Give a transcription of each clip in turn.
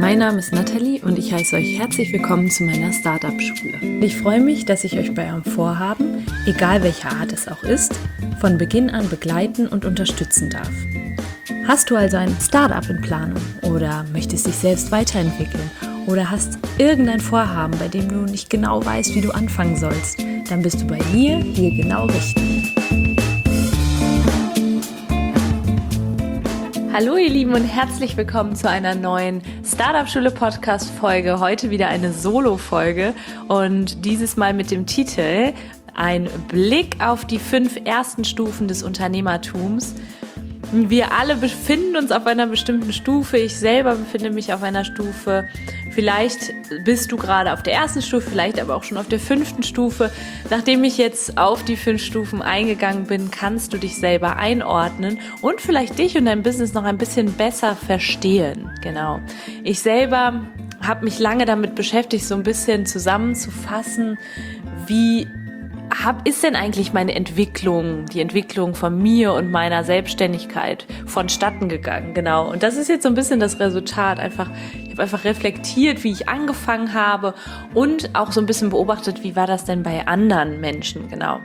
Mein Name ist Nathalie und ich heiße euch herzlich willkommen zu meiner Startup-Schule. Ich freue mich, dass ich euch bei eurem Vorhaben, egal welcher Art es auch ist, von Beginn an begleiten und unterstützen darf. Hast du also ein Startup in Planung oder möchtest dich selbst weiterentwickeln oder hast irgendein Vorhaben, bei dem du nicht genau weißt, wie du anfangen sollst, dann bist du bei mir hier genau richtig. Hallo ihr Lieben und herzlich willkommen zu einer neuen Startup-Schule-Podcast-Folge. Heute wieder eine Solo-Folge und dieses Mal mit dem Titel Ein Blick auf die 5 ersten Stufen des Unternehmertums. Wir alle befinden uns auf einer bestimmten Stufe. Ich selber befinde mich auf einer Stufe. Vielleicht bist du gerade auf der ersten Stufe, vielleicht aber auch schon auf der 5. Stufe. Nachdem ich jetzt auf die 5 Stufen eingegangen bin, kannst du dich selber einordnen und vielleicht dich und dein Business noch ein bisschen besser verstehen. Genau. Ich selber habe mich lange damit beschäftigt, so ein bisschen zusammenzufassen, wie ist denn eigentlich meine Entwicklung, die Entwicklung von mir und meiner Selbstständigkeit vonstatten gegangen, genau. Und das ist jetzt so ein bisschen das Resultat. Ich habe einfach reflektiert, wie ich angefangen habe und auch so ein bisschen beobachtet, wie war das denn bei anderen Menschen, genau.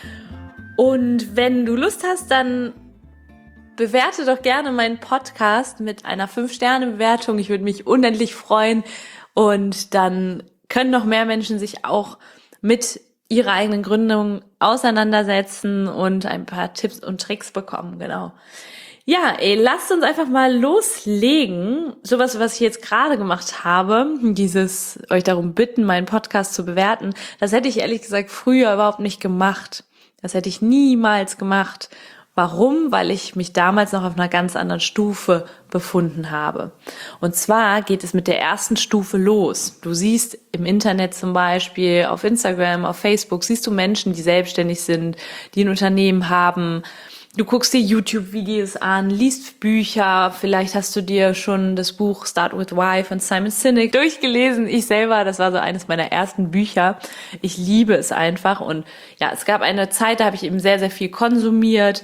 Und wenn du Lust hast, dann bewerte doch gerne meinen Podcast mit einer 5-Sterne-Bewertung. Ich würde mich unendlich freuen und dann können noch mehr Menschen sich auch mit ihre eigenen Gründungen auseinandersetzen und ein paar Tipps und Tricks bekommen, genau. Ja, lasst uns einfach mal loslegen. Sowas, was ich jetzt gerade gemacht habe, dieses euch darum bitten, meinen Podcast zu bewerten, das hätte ich ehrlich gesagt früher überhaupt nicht gemacht. Das hätte ich niemals gemacht. Warum? Weil ich mich damals noch auf einer ganz anderen Stufe befunden habe. Und zwar geht es mit der ersten Stufe los. Du siehst im Internet zum Beispiel, auf Instagram, auf Facebook, siehst du Menschen, die selbstständig sind, die ein Unternehmen haben. Du guckst dir YouTube-Videos an, liest Bücher, vielleicht hast du dir schon das Buch Start with Why von Simon Sinek durchgelesen. Ich selber, das war so eines meiner ersten Bücher. Ich liebe es einfach und ja, es gab eine Zeit, da habe ich eben sehr, sehr viel konsumiert.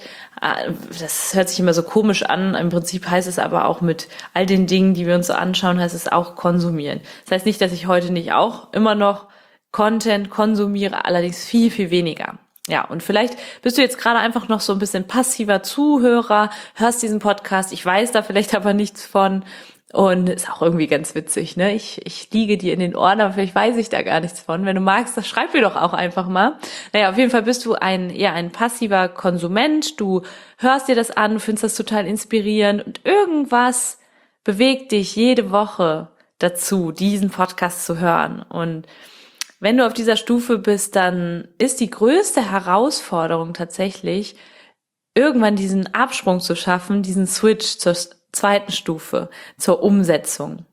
Das hört sich immer so komisch an. Im Prinzip heißt es aber auch mit all den Dingen, die wir uns so anschauen, heißt es auch konsumieren. Das heißt nicht, dass ich heute nicht auch immer noch Content konsumiere, allerdings viel, viel weniger. Ja, und vielleicht bist du jetzt gerade einfach noch so ein bisschen passiver Zuhörer, hörst diesen Podcast, ich weiß da vielleicht aber nichts von und ist auch irgendwie ganz witzig, ne? Ich liege dir in den Ohren, aber vielleicht weiß ich da gar nichts von. Wenn du magst, das schreib mir doch auch einfach mal. Naja, auf jeden Fall bist du ein passiver Konsument, du hörst dir das an, du findest das total inspirierend und irgendwas bewegt dich jede Woche dazu, diesen Podcast zu hören. Und wenn du auf dieser Stufe bist, dann ist die größte Herausforderung tatsächlich, irgendwann diesen Absprung zu schaffen, diesen Switch zur 2. Stufe, zur Umsetzung.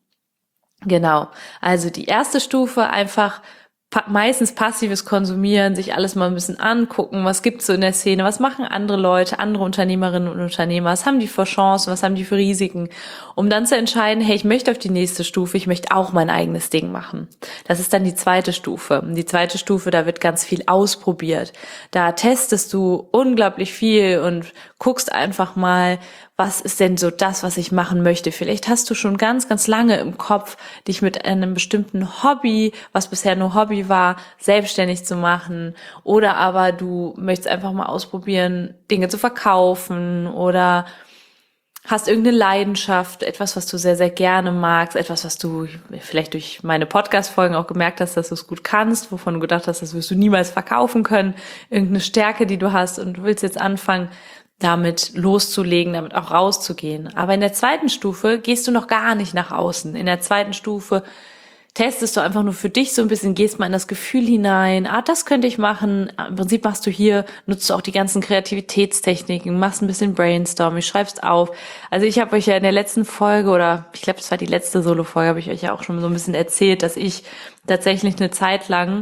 Genau, also die erste Stufe einfach meistens passives Konsumieren, sich alles mal ein bisschen angucken, was gibt's so in der Szene, was machen andere Leute, andere Unternehmerinnen und Unternehmer, was haben die für Chancen, was haben die für Risiken, um dann zu entscheiden, hey, ich möchte auf die nächste Stufe, ich möchte auch mein eigenes Ding machen. Das ist dann die 2. Stufe. Und die 2. Stufe, da wird ganz viel ausprobiert. Da testest du unglaublich viel und guckst einfach mal, was ist denn so das, was ich machen möchte? Vielleicht hast du schon ganz, ganz lange im Kopf, dich mit einem bestimmten Hobby, was bisher nur Hobby war, selbstständig zu machen. Oder aber du möchtest einfach mal ausprobieren, Dinge zu verkaufen oder hast irgendeine Leidenschaft, etwas, was du sehr, sehr gerne magst, etwas, was du vielleicht durch meine Podcast-Folgen auch gemerkt hast, dass du es gut kannst, wovon du gedacht hast, das wirst du niemals verkaufen können, irgendeine Stärke, die du hast und du willst jetzt anfangen, damit loszulegen, damit auch rauszugehen. Aber in der 2. Stufe gehst du noch gar nicht nach außen. In der 2. Stufe testest du einfach nur für dich so ein bisschen, gehst mal in das Gefühl hinein, das könnte ich machen. Im Prinzip nutzt du auch die ganzen Kreativitätstechniken, machst ein bisschen Brainstorming, schreibst auf. Also ich habe euch ja in der letzten Folge, oder ich glaube, das war die letzte Solo-Folge, habe ich euch ja auch schon so ein bisschen erzählt, dass ich tatsächlich eine Zeit lang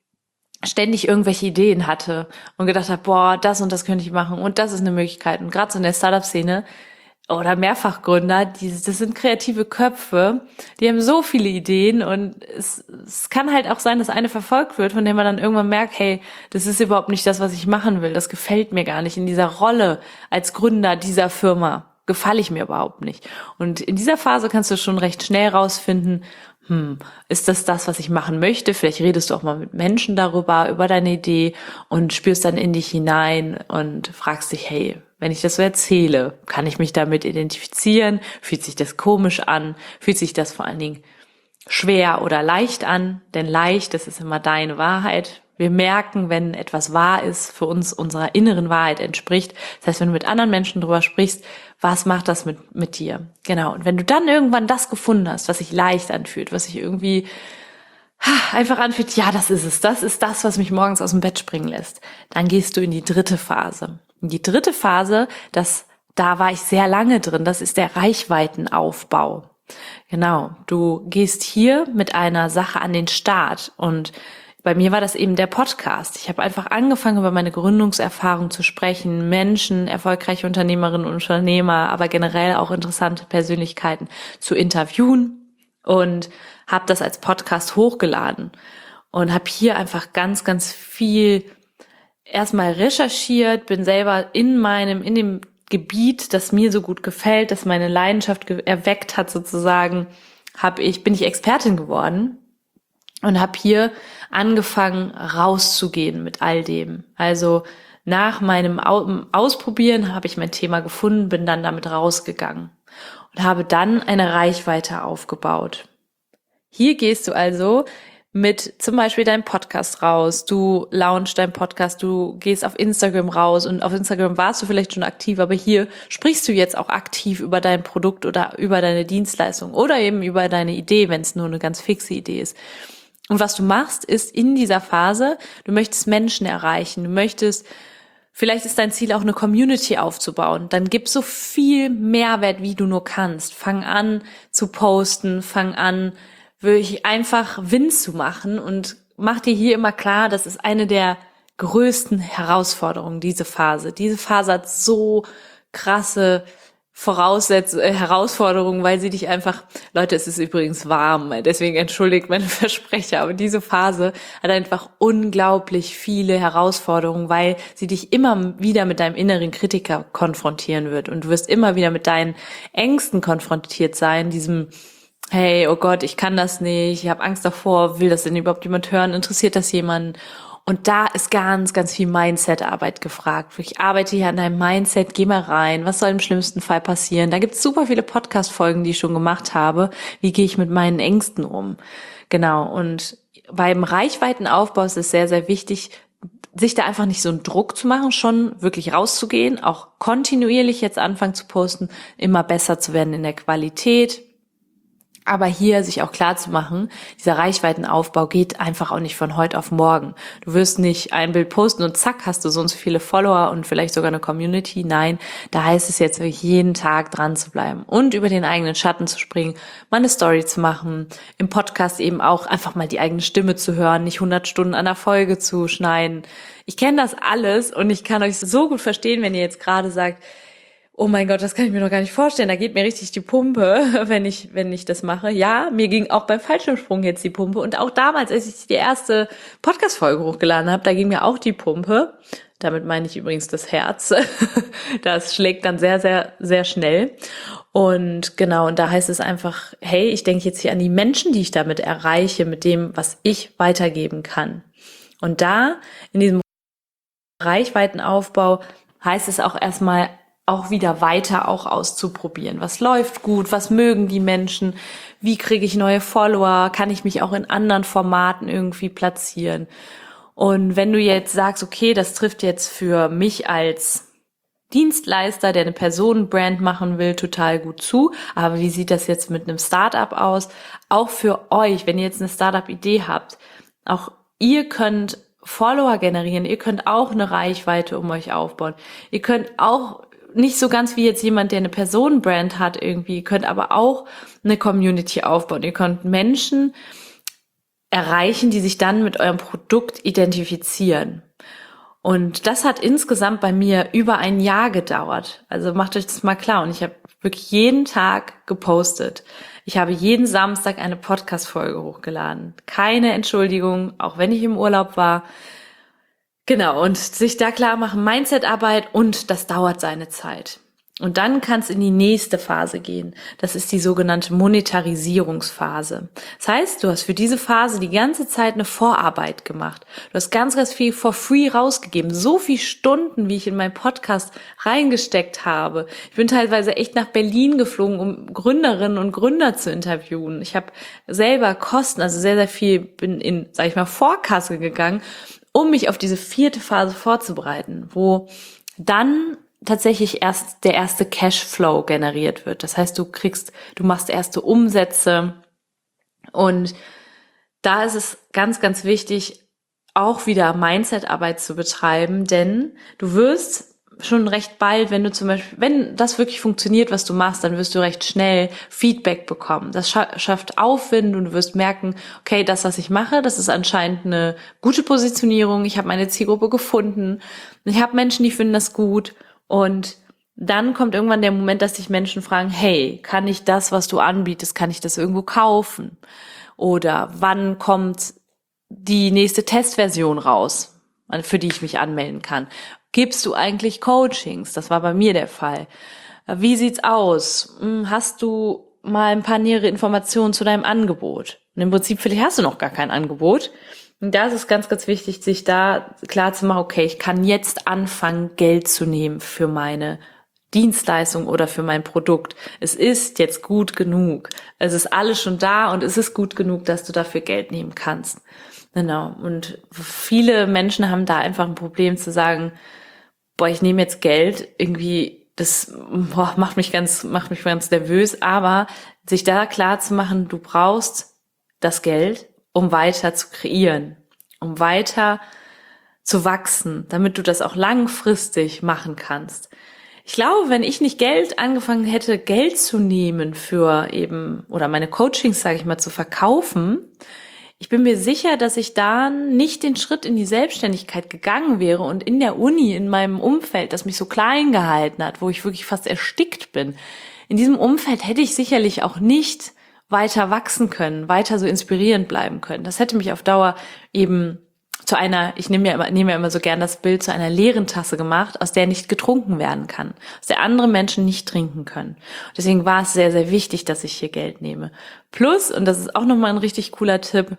ständig irgendwelche Ideen hatte und gedacht habe, boah, das und das könnte ich machen und das ist eine Möglichkeit. Und gerade so in der Startup-Szene oder Mehrfachgründer, das sind kreative Köpfe, die haben so viele Ideen und es kann halt auch sein, dass eine verfolgt wird, von der man dann irgendwann merkt, hey, das ist überhaupt nicht das, was ich machen will, das gefällt mir gar nicht in dieser Rolle als Gründer dieser Firma. gefalle ich mir überhaupt nicht. Und in dieser Phase kannst du schon recht schnell rausfinden, ist das, was ich machen möchte? Vielleicht redest du auch mal mit Menschen darüber, über deine Idee und spürst dann in dich hinein und fragst dich, hey, wenn ich das so erzähle, kann ich mich damit identifizieren? Fühlt sich das komisch an? Fühlt sich das vor allen Dingen schwer oder leicht an? Denn leicht, das ist immer deine Wahrheit. Wir merken, wenn etwas wahr ist, für uns unserer inneren Wahrheit entspricht. Das heißt, wenn du mit anderen Menschen drüber sprichst, was macht das mit dir? Genau. Und wenn du dann irgendwann das gefunden hast, was sich leicht anfühlt, was sich irgendwie einfach anfühlt, ja, das ist es. Das ist das, was mich morgens aus dem Bett springen lässt. Dann gehst du in die dritte Phase. In die dritte Phase, da war ich sehr lange drin. Das ist der Reichweitenaufbau. Genau. Du gehst hier mit einer Sache an den Start und bei mir war das eben der Podcast. Ich habe einfach angefangen, über meine Gründungserfahrung zu sprechen, Menschen, erfolgreiche Unternehmerinnen und Unternehmer, aber generell auch interessante Persönlichkeiten zu interviewen und habe das als Podcast hochgeladen und habe hier einfach ganz, ganz viel erstmal recherchiert, bin selber in dem Gebiet, das mir so gut gefällt, das meine Leidenschaft erweckt hat sozusagen, bin ich Expertin geworden. Und habe hier angefangen, rauszugehen mit all dem. Also nach meinem Ausprobieren habe ich mein Thema gefunden, bin dann damit rausgegangen und habe dann eine Reichweite aufgebaut. Hier gehst du also mit zum Beispiel deinem Podcast raus, du launchst deinen Podcast, du gehst auf Instagram raus und auf Instagram warst du vielleicht schon aktiv, aber hier sprichst du jetzt auch aktiv über dein Produkt oder über deine Dienstleistung oder eben über deine Idee, wenn es nur eine ganz fixe Idee ist. Und was du machst, ist in dieser Phase, du möchtest Menschen erreichen, vielleicht ist dein Ziel auch eine Community aufzubauen, dann gib so viel Mehrwert, wie du nur kannst. Fang an zu posten, fang an, wirklich einfach Wins zu machen und mach dir hier immer klar, das ist eine der größten Herausforderungen, diese Phase. Diese Phase hat so krasse Herausforderungen, weil sie dich einfach, Leute, es ist übrigens warm, deswegen entschuldigt meine Versprecher, aber diese Phase hat einfach unglaublich viele Herausforderungen, weil sie dich immer wieder mit deinem inneren Kritiker konfrontieren wird und du wirst immer wieder mit deinen Ängsten konfrontiert sein, diesem hey, oh Gott, ich kann das nicht, ich habe Angst davor, will das denn überhaupt jemand hören, interessiert das jemanden? Und da ist ganz, ganz viel Mindset-Arbeit gefragt. Ich arbeite hier an deinem Mindset, geh mal rein, was soll im schlimmsten Fall passieren? Da gibt's super viele Podcast-Folgen, die ich schon gemacht habe. Wie gehe ich mit meinen Ängsten um? Genau, und beim Reichweitenaufbau ist es sehr, sehr wichtig, sich da einfach nicht so einen Druck zu machen, schon wirklich rauszugehen, auch kontinuierlich jetzt anfangen zu posten, immer besser zu werden in der Qualität. Aber hier sich auch klar zu machen, dieser Reichweitenaufbau geht einfach auch nicht von heute auf morgen. Du wirst nicht ein Bild posten und zack, hast du so und so viele Follower und vielleicht sogar eine Community. Nein, da heißt es jetzt wirklich jeden Tag dran zu bleiben und über den eigenen Schatten zu springen, mal eine Story zu machen, im Podcast eben auch einfach mal die eigene Stimme zu hören, nicht 100 Stunden an der Folge zu schneiden. Ich kenne das alles und ich kann euch so gut verstehen, wenn ihr jetzt gerade sagt, oh mein Gott, das kann ich mir noch gar nicht vorstellen. Da geht mir richtig die Pumpe, wenn ich das mache. Ja, mir ging auch beim Fallschirmsprung jetzt die Pumpe. Und auch damals, als ich die erste Podcast-Folge hochgeladen habe, da ging mir auch die Pumpe. Damit meine ich übrigens das Herz. Das schlägt dann sehr, sehr, sehr schnell. Und genau, und da heißt es einfach, hey, ich denke jetzt hier an die Menschen, die ich damit erreiche, mit dem, was ich weitergeben kann. Und da, in diesem Reichweitenaufbau, heißt es auch erstmal, auch wieder weiter auch auszuprobieren. Was läuft gut? Was mögen die Menschen? Wie kriege ich neue Follower? Kann ich mich auch in anderen Formaten irgendwie platzieren? Und wenn du jetzt sagst, okay, das trifft jetzt für mich als Dienstleister, der eine Personenbrand machen will, total gut zu. Aber wie sieht das jetzt mit einem Startup aus? Auch für euch, wenn ihr jetzt eine Startup-Idee habt, auch ihr könnt Follower generieren, ihr könnt auch eine Reichweite um euch aufbauen. Ihr könnt auch nicht so ganz wie jetzt jemand, der eine Personenbrand hat irgendwie, ihr könnt aber auch eine Community aufbauen. Ihr könnt Menschen erreichen, die sich dann mit eurem Produkt identifizieren. Und das hat insgesamt bei mir über ein Jahr gedauert. Also macht euch das mal klar. Und ich habe wirklich jeden Tag gepostet. Ich habe jeden Samstag eine Podcast-Folge hochgeladen. Keine Entschuldigung, auch wenn ich im Urlaub war. Genau, und sich da klar machen, Mindset-Arbeit und das dauert seine Zeit. Und dann kannst du in die nächste Phase gehen. Das ist die sogenannte Monetarisierungsphase. Das heißt, du hast für diese Phase die ganze Zeit eine Vorarbeit gemacht. Du hast ganz, ganz viel for free rausgegeben. So viele Stunden, wie ich in meinen Podcast reingesteckt habe. Ich bin teilweise echt nach Berlin geflogen, um Gründerinnen und Gründer zu interviewen. Ich habe selber Kosten, also sehr, sehr viel, bin in, sag ich mal, Vorkasse gegangen, um mich auf diese 4. Phase vorzubereiten, wo dann tatsächlich erst der erste Cashflow generiert wird. Das heißt, du machst erste Umsätze, und da ist es ganz, ganz wichtig, auch wieder Mindset-Arbeit zu betreiben, denn du wirst schon recht bald, wenn das wirklich funktioniert, was du machst, dann wirst du recht schnell Feedback bekommen. Das schafft Aufwind und du wirst merken, okay, das, was ich mache, das ist anscheinend eine gute Positionierung. Ich habe meine Zielgruppe gefunden. Ich habe Menschen, die finden das gut. Und dann kommt irgendwann der Moment, dass sich Menschen fragen, hey, kann ich das, was du anbietest, kann ich das irgendwo kaufen? Oder wann kommt die nächste Testversion raus, für die ich mich anmelden kann? Gibst du eigentlich Coachings? Das war bei mir der Fall. Wie sieht's aus? Hast du mal ein paar nähere Informationen zu deinem Angebot? Und im Prinzip, vielleicht hast du noch gar kein Angebot. Und da ist es ganz, ganz wichtig, sich da klar zu machen, okay, ich kann jetzt anfangen, Geld zu nehmen für meine Dienstleistung oder für mein Produkt. Es ist jetzt gut genug. Es ist alles schon da und es ist gut genug, dass du dafür Geld nehmen kannst. Genau. Und viele Menschen haben da einfach ein Problem zu sagen, ich nehme jetzt Geld, irgendwie, das macht mich ganz nervös, aber sich da klar zu machen, du brauchst das Geld, um weiter zu kreieren, um weiter zu wachsen, damit du das auch langfristig machen kannst. Ich glaube, wenn ich nicht angefangen hätte, Geld zu nehmen für eben, oder meine Coachings, sage ich mal, zu verkaufen, ich bin mir sicher, dass ich da nicht den Schritt in die Selbstständigkeit gegangen wäre und in der Uni, in meinem Umfeld, das mich so klein gehalten hat, wo ich wirklich fast erstickt bin. In diesem Umfeld hätte ich sicherlich auch nicht weiter wachsen können, weiter so inspirierend bleiben können. Das hätte mich auf Dauer eben ich nehme ja immer so gern das Bild, zu einer leeren Tasse gemacht, aus der nicht getrunken werden kann, aus der andere Menschen nicht trinken können. Deswegen war es sehr, sehr wichtig, dass ich hier Geld nehme. Plus, und das ist auch nochmal ein richtig cooler Tipp,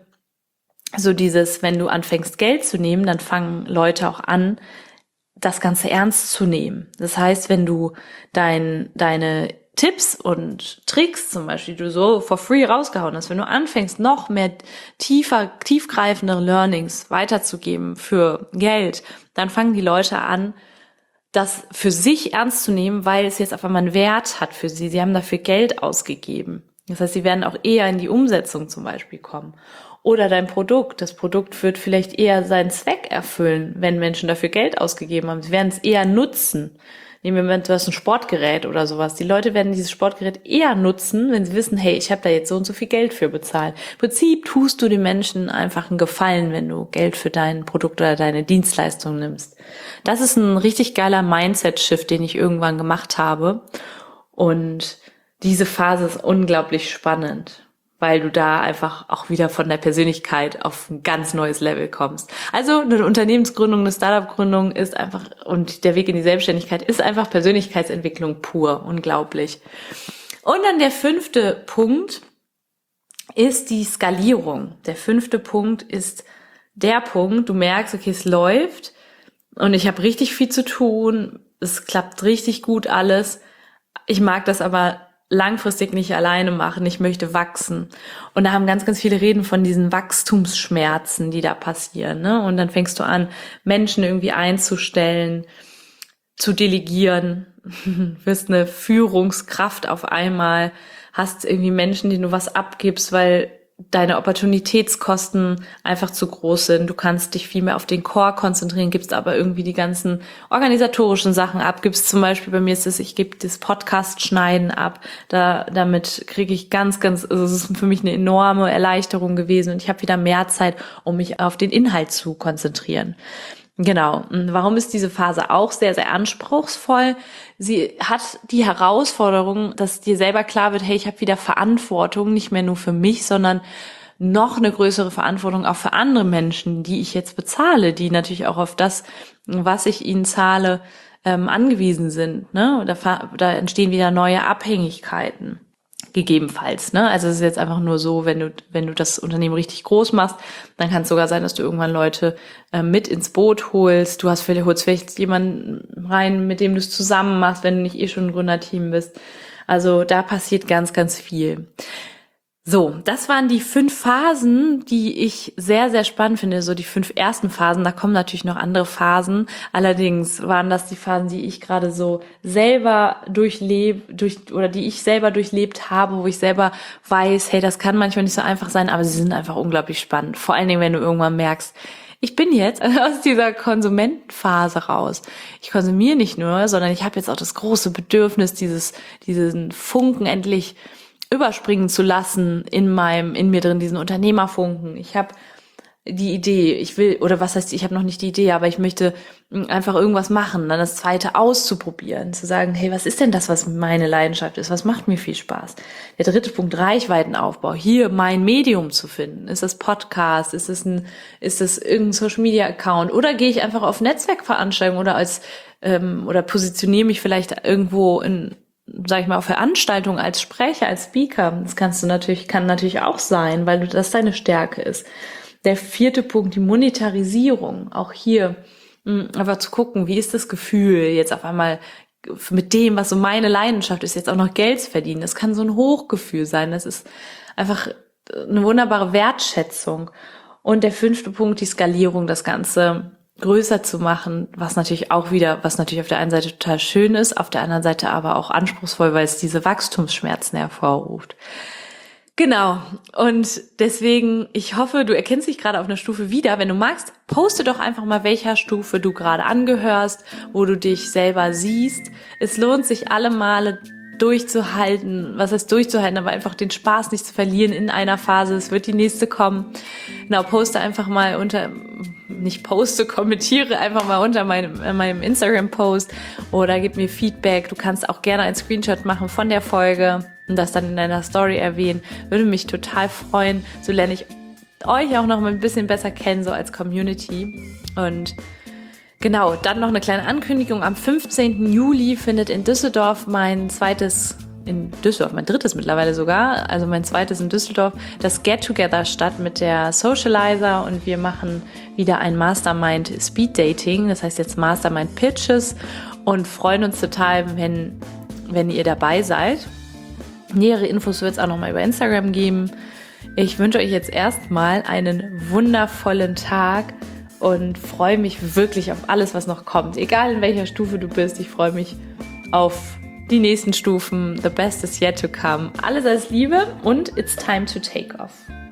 so dieses, wenn du anfängst Geld zu nehmen, dann fangen Leute auch an, das Ganze ernst zu nehmen. Das heißt, wenn du deine Tipps und Tricks zum Beispiel, die du so for free rausgehauen hast, wenn du anfängst, noch mehr tiefgreifende Learnings weiterzugeben für Geld, dann fangen die Leute an, das für sich ernst zu nehmen, weil es jetzt auf einmal einen Wert hat für sie. Sie haben dafür Geld ausgegeben. Das heißt, sie werden auch eher in die Umsetzung zum Beispiel kommen. Oder das Produkt wird vielleicht eher seinen Zweck erfüllen, wenn Menschen dafür Geld ausgegeben haben. Sie werden es eher nutzen. Nehmen wir mal, du hast ein Sportgerät oder sowas. Die Leute werden dieses Sportgerät eher nutzen, wenn sie wissen, hey, ich habe da jetzt so und so viel Geld für bezahlt. Im Prinzip tust du den Menschen einfach einen Gefallen, wenn du Geld für dein Produkt oder deine Dienstleistung nimmst. Das ist ein richtig geiler Mindset-Shift, den ich irgendwann gemacht habe. Und diese Phase ist unglaublich spannend, weil du da einfach auch wieder von der Persönlichkeit auf ein ganz neues Level kommst. Also eine Unternehmensgründung, eine Startup-Gründung ist einfach, und der Weg in die Selbstständigkeit ist einfach Persönlichkeitsentwicklung pur, unglaublich. Und dann der 5. Punkt ist die Skalierung. Der 5. Punkt ist der Punkt, du merkst, okay, es läuft und ich habe richtig viel zu tun, es klappt richtig gut alles. Ich mag das aber langfristig nicht alleine machen, ich möchte wachsen. Und da haben ganz, ganz viele reden von diesen Wachstumsschmerzen, die da passieren, ne? Und dann fängst du an, Menschen irgendwie einzustellen, zu delegieren, wirst eine Führungskraft auf einmal, hast irgendwie Menschen, denen du was abgibst, weil deine Opportunitätskosten einfach zu groß sind. Du kannst dich viel mehr auf den Core konzentrieren, gibst aber irgendwie die ganzen organisatorischen Sachen ab. Gibst zum Beispiel, bei mir ist es, ich gebe das Podcast-Schneiden ab. Damit kriege ich also es ist für mich eine enorme Erleichterung gewesen und ich habe wieder mehr Zeit, um mich auf den Inhalt zu konzentrieren. Genau. Und warum ist diese Phase auch sehr, sehr anspruchsvoll? Sie hat die Herausforderung, dass dir selber klar wird, hey, ich habe wieder Verantwortung, nicht mehr nur für mich, sondern noch eine größere Verantwortung auch für andere Menschen, die ich jetzt bezahle, die natürlich auch auf das, was ich ihnen zahle, angewiesen sind, ne? Da entstehen wieder neue Abhängigkeiten. Gegebenenfalls, ne? Also es ist jetzt einfach nur so, wenn du das Unternehmen richtig groß machst, dann kann es sogar sein, dass du irgendwann Leute mit ins Boot holst. Du holst vielleicht jemanden rein, mit dem du es zusammen machst, wenn du nicht schon ein Gründerteam bist. Also da passiert ganz, ganz viel. So, das waren die 5 Phasen, die ich sehr, sehr spannend finde. So die 5 ersten Phasen, da kommen natürlich noch andere Phasen. Allerdings waren das die Phasen, die ich gerade so selber die ich selber durchlebt habe, wo ich selber weiß, hey, das kann manchmal nicht so einfach sein, aber sie sind einfach unglaublich spannend. Vor allen Dingen, wenn du irgendwann merkst, ich bin jetzt aus dieser Konsumentenphase raus. Ich konsumiere nicht nur, sondern ich habe jetzt auch das große Bedürfnis, diesen Funken endlich überspringen zu lassen in mir drin, diesen Unternehmerfunken. Ich habe die Idee, ich habe noch nicht die Idee, aber ich möchte einfach irgendwas machen, dann das Zweite auszuprobieren, zu sagen, hey, was ist denn das, was meine Leidenschaft ist? Was macht mir viel Spaß? Der 3. Punkt, Reichweitenaufbau. Hier mein Medium zu finden. Ist das Podcast? Ist das irgendein Social Media Account? Oder gehe ich einfach auf Netzwerkveranstaltungen oder positioniere mich vielleicht irgendwo sag ich mal, auf Veranstaltungen als Sprecher, als Speaker. Das kann natürlich auch sein, weil das deine Stärke ist. Der 4. Punkt, die Monetarisierung. Auch hier einfach zu gucken, wie ist das Gefühl, jetzt auf einmal mit dem, was so meine Leidenschaft ist, jetzt auch noch Geld zu verdienen. Das kann so ein Hochgefühl sein. Das ist einfach eine wunderbare Wertschätzung. Und der 5. Punkt, die Skalierung, das Ganze größer zu machen, was natürlich auf der einen Seite total schön ist, auf der anderen Seite aber auch anspruchsvoll, weil es diese Wachstumsschmerzen hervorruft. Genau. Und deswegen, ich hoffe, du erkennst dich gerade auf einer Stufe wieder. Wenn du magst, poste doch einfach mal, welcher Stufe du gerade angehörst, wo du dich selber siehst. Es lohnt sich alle Male durchzuhalten, was heißt durchzuhalten, aber einfach den Spaß nicht zu verlieren in einer Phase. Es wird die nächste kommen. Genau, kommentiere einfach mal unter meinem Instagram-Post oder gib mir Feedback. Du kannst auch gerne einen Screenshot machen von der Folge und das dann in deiner Story erwähnen. Würde mich total freuen. So lerne ich euch auch noch mal ein bisschen besser kennen, so als Community. Und genau, dann noch eine kleine Ankündigung. Am 15. Juli findet in Düsseldorf mein drittes mittlerweile sogar, also mein zweites in Düsseldorf, das Get-Together statt mit der Socializer und wir machen wieder ein Mastermind Speed Dating, das heißt jetzt Mastermind Pitches und freuen uns total, wenn ihr dabei seid. Nähere Infos wird es auch nochmal über Instagram geben. Ich wünsche euch jetzt erstmal einen wundervollen Tag und freue mich wirklich auf alles, was noch kommt. Egal in welcher Stufe du bist, ich freue mich auf die nächsten Stufen. The best is yet to come. Alles Liebe und it's time to take off.